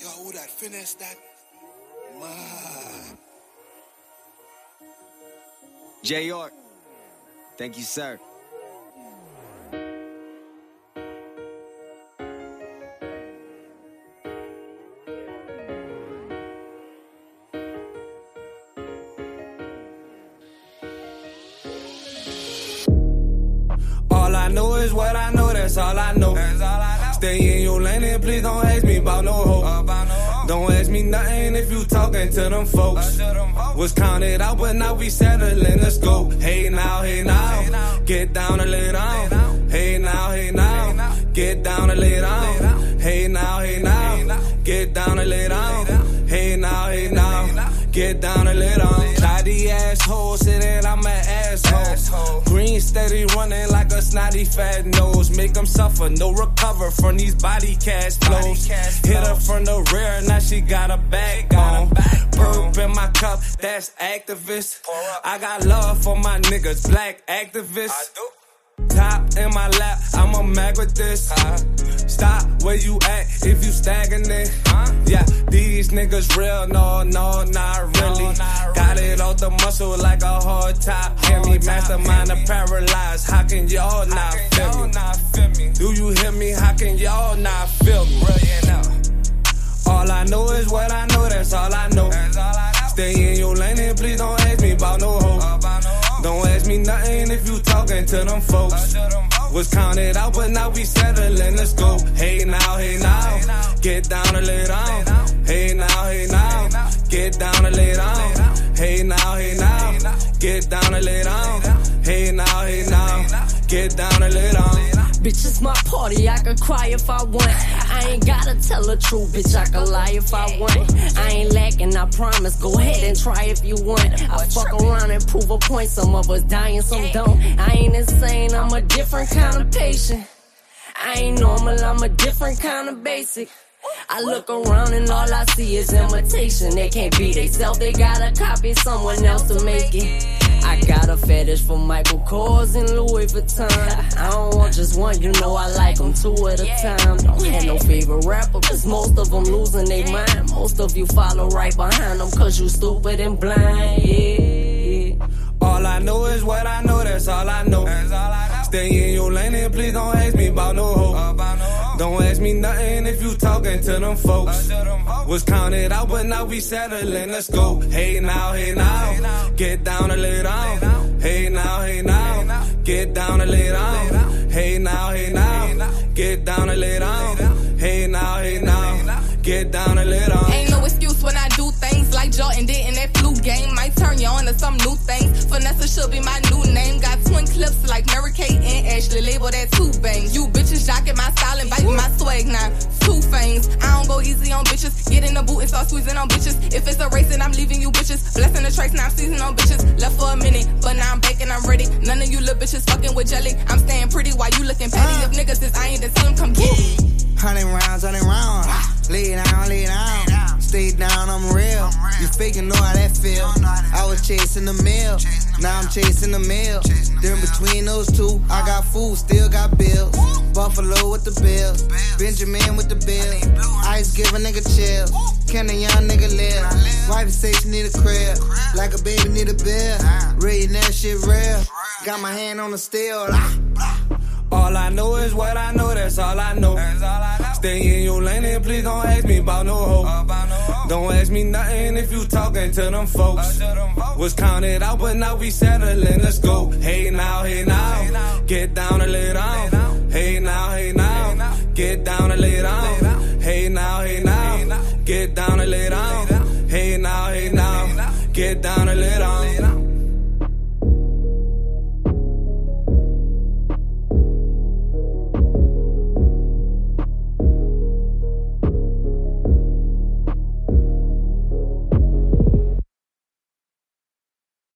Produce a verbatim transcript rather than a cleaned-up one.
Yo, that finesse, that man. J. York, thank you, sir. All I know is what I know, that's all I know. That's all I know. Stay in your lane and please don't ask me about no hope. Don't ask me nothing if you talking to them folks. Was counted out, but now we settling, let's go. Hey now, hey now, get down and lay down. Hey now, hey now, get down and lay down. Hey now, hey now, get down and lay down. Hey now, hey now, get down and lay down. Tidy asshole, sitting, I'm an asshole. Green steady running like a snotty fat nose. Make them suffer, no recover from these body cash flows. Hit her from the rear, now she got a backbone. Perp in my cup, that's activist. I got love for my niggas, black activists. Top in my lap, I'm a mag with this. Stop where you at if you stagnant. Yeah, these niggas real, no, no, not really. Got it off the muscle like a hard top. Hear me, mastermind the paralyzed. How can y'all not feel me? Do you hear me? How can y'all not feel me? All I know is what I know, that's all I know. Stay in your lane and please don't ask me about no hope. Don't ask me nothing if you talking to them folks. Was counted out, but now we settling, let's go. Hey now, hey now, get down and lay down. Hey now, hey now, get down and lay down. Hey now, hey now, get down and lay down. Hey now, hey now, get down and lay down. Bitch, it's my party, I could cry if I want. I ain't gotta tell the truth, bitch, I could lie if I want. I ain't lacking, I promise, go ahead and try if you want. I fuck around and prove a point, some of us dying, some don't. I ain't insane, I'm a different kind of patient. I ain't normal, I'm a different kind of basic. I look around and all I see is imitation. They can't be they self, they gotta copy someone else to make it. I got a fetish for Michael Kors and Louis Vuitton. I don't want just one, you know I like them two at a time. Don't have no favorite rapper, cause most of them losing their mind. Most of you follow right behind them, cause you stupid and blind, yeah. All I know is what I know, that's all I know. Stay in your lane and please don't ask me about no hope. Don't ask me nothing if you talking to them folks. Was counted out, but now we settling, let's go. Hey now, hey now, get down and lay down. Hey now, hey now, get down and lay down. Hey now, hey now, get down and lay down. Hey now, hey now, get down and lay down. Ain't no excuse when I do things like Jordan did in that flu game. Might turn you on to some new things. Vanessa should be my new name. Got twin clips like Mary Kate and Ashley. Label that two bangs. You bitches jocking my style and biting my swag now. Two fangs. I don't go easy on bitches. Get in the boot and start squeezing on bitches. If it's a race, then I'm leaving you bitches. Blessing the trace, now I'm seizing on bitches. Left for a minute, but now I'm baking, I'm ready. None of you little bitches fucking with jelly. I'm staying pretty while you looking petty. Uh, if niggas is I ain't, then tell them come get it. Hundred rounds, hundred rounds. Lay down, lay down. Stay down, I'm real. You faking know how that feel. I was chasing the meal. Now I'm chasing the meal. Then between those two, I got food, still got bills. Buffalo with the bills. Benjamin with the bill. Ice give a nigga chill. Can a young nigga live? Wife say she need a crib. Like a baby need a bill. Reading that shit real. Got my hand on the steel. All I know is what I know, that's all I know. Stay in your lane and please don't ask me about no hope. Don't ask me nothing if you talking to them folks. Was counted out, but now we settling, let's go. Hey now, hey now, get down and lay down. Hey now, hey now, get down and lay down. Hey now, hey now, get down and lay down. Hey now, hey now, get down.